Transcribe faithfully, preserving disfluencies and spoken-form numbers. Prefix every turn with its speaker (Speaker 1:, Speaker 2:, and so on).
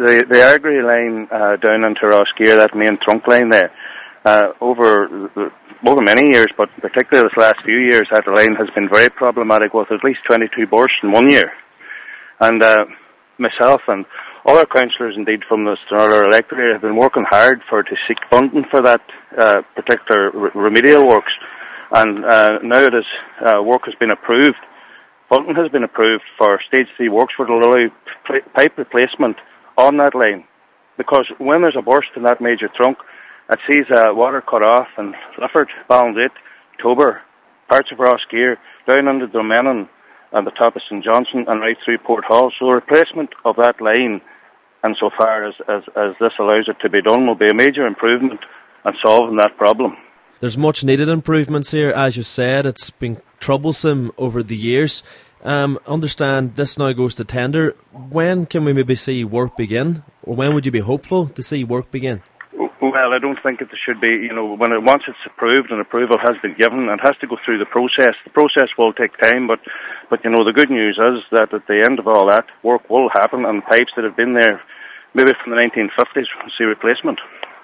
Speaker 1: the, the Argery line uh, down into Rosgear, that main trunk line there, uh, over over many years, but particularly this last few years, that line has been very problematic with at least twenty-two bursts in one year. And uh, myself and other councillors, indeed, from the Stranraer electorate have been working hard for to seek funding for that uh, particular re- remedial works. And uh, now this uh, work has been approved. Funding has been approved for stage three works which will allow p- pipe replacement on that line. Because when there's a burst in that major trunk, it sees uh, water cut off in Lifford, Ballinate, Tober, parts of Rosgear, down under Drummond and the top of St Johnson and right through Port Hall. So a replacement of that line, and so far as, as, as this allows it to be done, will be a major improvement in solving that problem.
Speaker 2: There's much needed improvements here, as you said. It's been troublesome over the years. Um, understand this now goes to tender. When can we maybe see work begin? Or when would you be hopeful to see work begin?
Speaker 1: Well, I don't think it should be, you know, when it, once it's approved and approval has been given, it has to go through the process. The process will take time, but, but you know, the good news is that at the end of all that, work will happen, and pipes that have been there maybe from the nineteen fifties will see replacement.